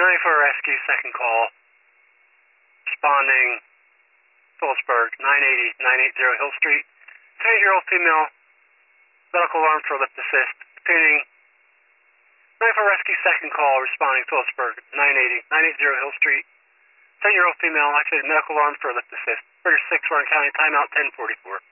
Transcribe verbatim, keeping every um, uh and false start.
ninety-four rescue, second call. Responding, Phillipsburg, nine eighty, nine eighty Hill Street. seventy-year-old female, medical alarm for lift assist. Repeating, ninety-four rescue, second call. Responding, Phillipsburg, nine eighty, nine eighty Hill Street. seventy-year-old female, activated medical alarm for lift assist. Bridge six, Warren County, timeout ten forty-four.